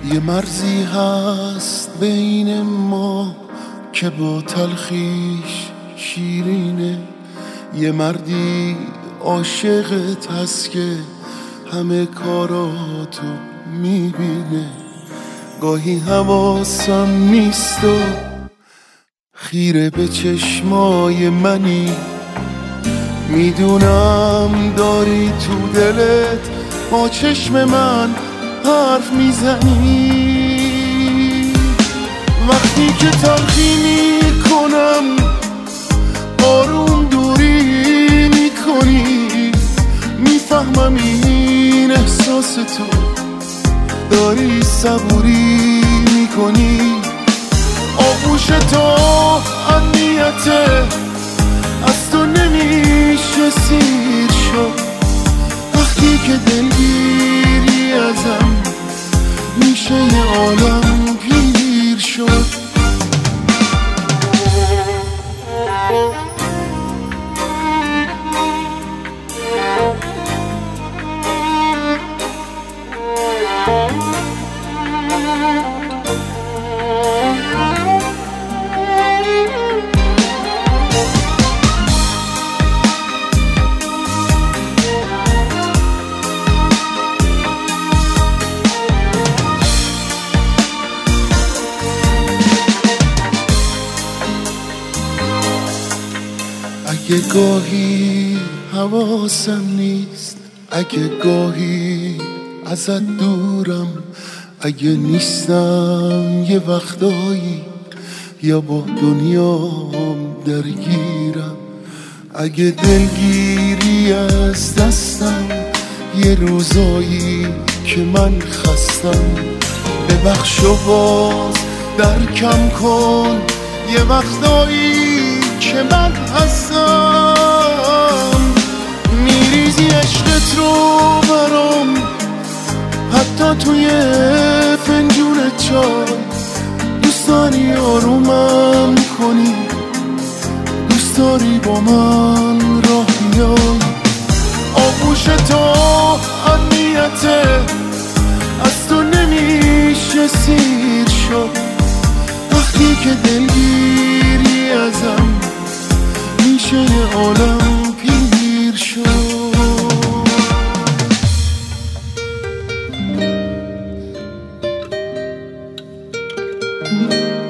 یه مرزی هست بین ما که با تلخیش شیرینه. یه مردی عاشقت هست که همه کاراتو میبینه. گاهی حواسم نیست و خیره به چشمای منی. میدونم داری تو دلت با چشم من حرف میزنی. وقتی که تلخی میکنم آروم دوری میکنی. میفهمم این احساس تو داری صبوری میکنی. آغوش تو امنیته از تو نمیشه سیر شد. وقتی که دلگیری ازم میشه یه عالم پیر شد. اگه گاهی حواسم نیست، اگه گاهی ازت دورم، اگه نیستم یه وقتایی یا با دنیام درگیرم، اگه دلگیری از دستم یه روزایی که من خستم، ببخش و باز درکم کن یه وقتایی که من هستم. میریزی عشقت رو برام حتی توی فنجون چای. دوست داری آرومم کنی، دوست داری با من راه بیای. آغوش تو امنیته از تو نمیشه سیر شد. وقتی که دلگیری ازم میشه یه عالم پیر شد.